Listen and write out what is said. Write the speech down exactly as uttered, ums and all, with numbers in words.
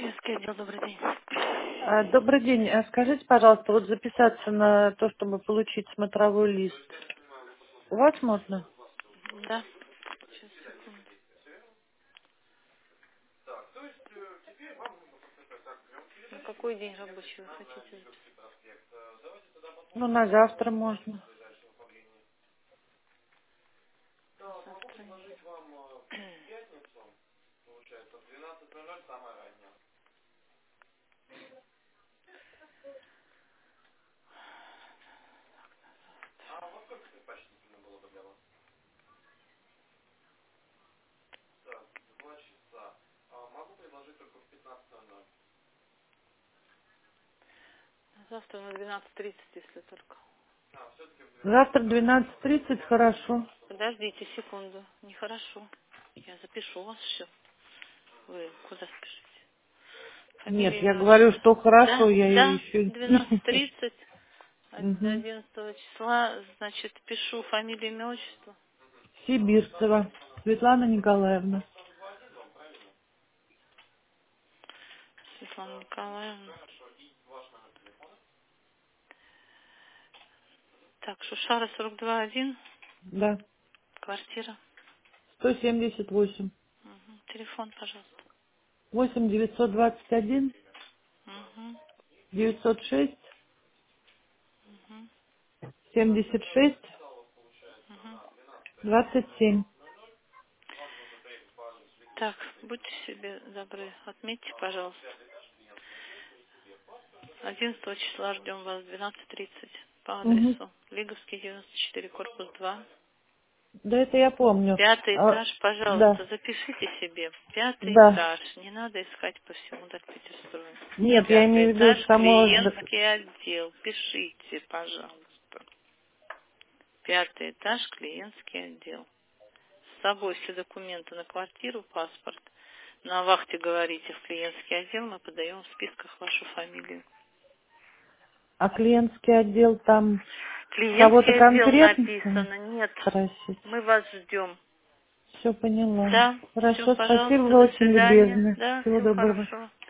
Клиентский отдел, добрый день. А, Добрый день. А Скажите, пожалуйста, вот записаться на то, чтобы получить смотровой лист. У вас можно? Да. Сейчас, секунду. На какой день рабочий вы хотите записать? Ну, на завтра можно. Завтра нет. Завтра на двенадцать тридцать, если только. Завтра двенадцать тридцать, хорошо. Подождите секунду. Нехорошо. Я запишу у вас все. Вы куда спешите? Нет, Фамилия, я имя, говорю, отчество. что хорошо, Да, я да. еще... двенадцать тридцать. Мгм. одиннадцатого числа. Значит, пишу фамилию, имя, отчество. Сибирцева Светлана Николаевна. Светлана Николаевна. Так, Шушара сорок два один. Да. Квартира. сто семьдесят восемь. Мгм. Телефон, пожалуйста. восемь девятьсот двадцать один Мгм. девятьсот шесть Мгм. семьдесят шесть Мгм. двадцать семь. Так, будьте себе добры, отметьте, пожалуйста. Одиннадцатого числа ждем вас в двенадцать тридцать по Угу. адресу Лиговский девяносто четыре, корпус два. Да, это я помню. Пятый А, этаж, да, пожалуйста, запишите себе. Пятый да. этаж. Не надо искать по всему Дарпетерстрою. Нет, я Пятый имею в виду этаж, само... зд- клиентский отдел. Пишите, пожалуйста. Пятый этаж, клиентский отдел. С собой все документы на квартиру, паспорт. На вахте говорите в клиентский отдел, мы подаем в списках вашу фамилию. А клиентский отдел там кого-то Клиентский отдел конкретно написано, нет. спросить? Мы вас ждем. Все поняла. Да, все, Хорошо, спасибо, пожалуйста, вы до очень свидания. любезны. Да, Всего всего доброго. хорошего.